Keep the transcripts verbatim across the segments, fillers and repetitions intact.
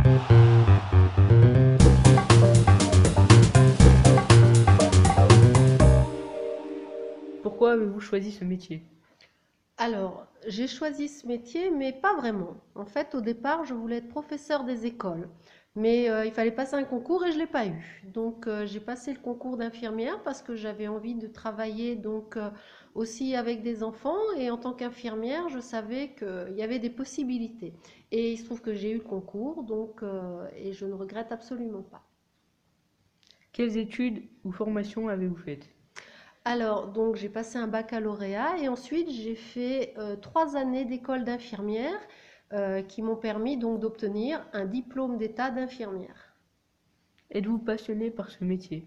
Pourquoi avez-vous choisi ce métier? Alors, j'ai choisi ce métier, mais pas vraiment. En fait, au départ, je voulais être professeur des écoles, mais euh, il fallait passer un concours et je l'ai pas eu. Donc, euh, j'ai passé le concours d'infirmière parce que j'avais envie de travailler donc euh, aussi avec des enfants et en tant qu'infirmière, je savais qu'il y avait des possibilités. Et il se trouve que j'ai eu le concours, donc euh, et je ne regrette absolument pas. Quelles études ou formations avez-vous faites? Alors, donc j'ai passé un baccalauréat et ensuite j'ai fait euh, trois années d'école d'infirmière euh, qui m'ont permis donc d'obtenir un diplôme d'état d'infirmière. Êtes-vous passionné par ce métier?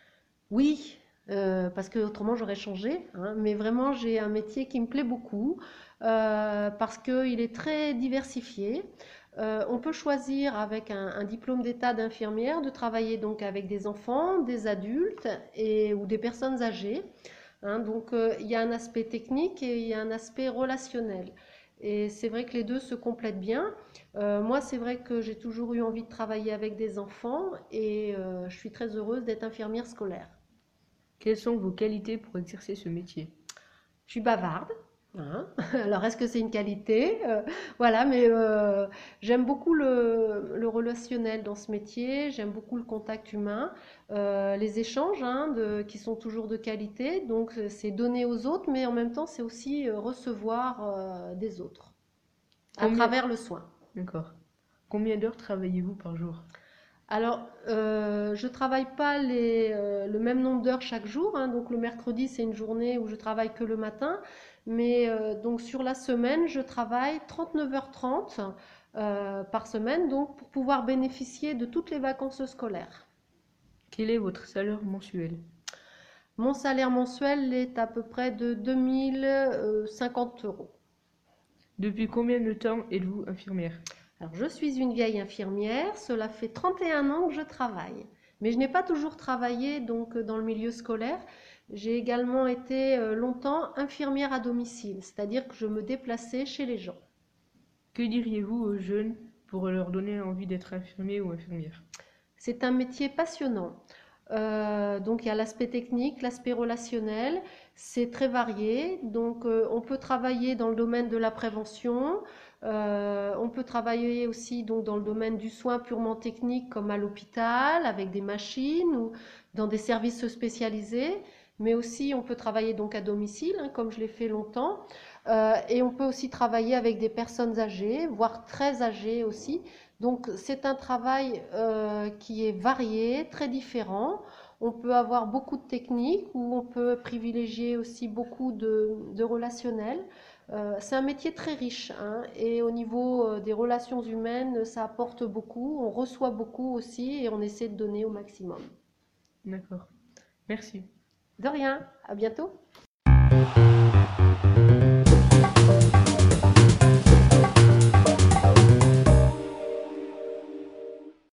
Oui, euh, parce que autrement j'aurais changé, hein, mais vraiment j'ai un métier qui me plaît beaucoup euh, parce qu'il est très diversifié. Euh, on peut choisir avec un, un diplôme d'état d'infirmière de travailler donc avec des enfants, des adultes et, ou des personnes âgées. Hein, donc euh, il y a un aspect technique et il y a un aspect relationnel. Et c'est vrai que les deux se complètent bien. Euh, moi, c'est vrai que j'ai toujours eu envie de travailler avec des enfants et euh, je suis très heureuse d'être infirmière scolaire. Quelles sont vos qualités pour exercer ce métier? Je suis bavarde. Hein. Alors, est-ce que c'est une qualité? Euh, Voilà, mais euh, j'aime beaucoup le, le relationnel dans ce métier, j'aime beaucoup le contact humain, euh, les échanges hein, de- qui sont toujours de qualité. Donc, c'est donner aux autres, mais en même temps, c'est aussi euh, recevoir euh, des autres à Combien... travers le soin. D'accord. Combien d'heures travaillez-vous par jour? Alors, euh, je travaille pas les, euh, le même nombre d'heures chaque jour, hein. Donc le mercredi, c'est une journée où je travaille que le matin. Mais euh, donc sur la semaine, je travaille trente-neuf heures trente euh, par semaine, donc pour pouvoir bénéficier de toutes les vacances scolaires. Quel est votre salaire mensuel? Mon salaire mensuel est à peu près de deux mille cinquante euros. Depuis combien de temps êtes-vous infirmière? Alors, je suis une vieille infirmière, cela fait trente et un ans que je travaille. Mais je n'ai pas toujours travaillé donc dans le milieu scolaire. J'ai également été euh, longtemps infirmière à domicile, c'est-à-dire que je me déplaçais chez les gens. Que diriez-vous aux jeunes pour leur donner envie d'être infirmier ou infirmière? C'est un métier passionnant. Euh, donc il y a l'aspect technique, l'aspect relationnel, c'est très varié. Donc euh, on peut travailler dans le domaine de la prévention, euh, on peut travailler aussi donc dans le domaine du soin purement technique comme à l'hôpital avec des machines ou dans des services spécialisés. Mais aussi on peut travailler donc à domicile, hein, comme je l'ai fait longtemps. Euh, et on peut aussi travailler avec des personnes âgées, voire très âgées aussi. Donc c'est un travail euh, qui est varié, très différent. On peut avoir beaucoup de techniques ou on peut privilégier aussi beaucoup de, de relationnel. Euh, c'est un métier très riche hein, et au niveau euh, des relations humaines, ça apporte beaucoup. On reçoit beaucoup aussi et on essaie de donner au maximum. D'accord. Merci. De rien, à bientôt.